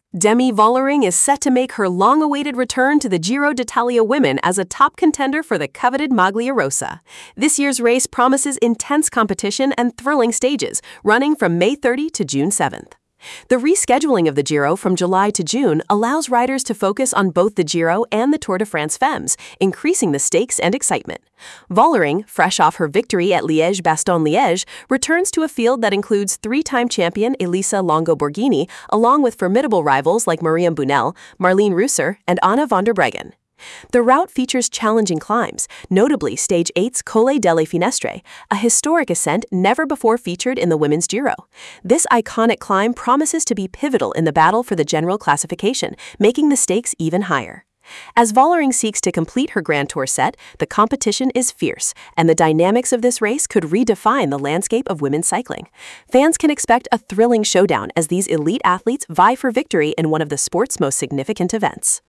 Demi Vollering is set to make her long-awaited return to the Giro d'Italia Women as a top contender for the coveted Maglia Rosa. This year's race promises intense competition and thrilling stages, running from May 30 to June 7th. The rescheduling of the Giro from July to June allows riders to focus on both the Giro and the Tour de France Femmes, increasing the stakes and excitement. Vollering, fresh off her victory at Liège-Bastogne-Liège, returns to a field that includes three-time champion Elisa Longo Borghini, along with formidable rivals like Myriam Brunel, Marlene Reusser, and Anna van der Breggen. The route features challenging climbs, notably Stage 8's Colle delle Finestre, a historic ascent never before featured in the Women's Giro. This iconic climb promises to be pivotal in the battle for the general classification, making the stakes even higher. As Vollering seeks to complete her Grand Tour set, the competition is fierce, and the dynamics of this race could redefine the landscape of women's cycling. Fans can expect a thrilling showdown as these elite athletes vie for victory in one of the sport's most significant events.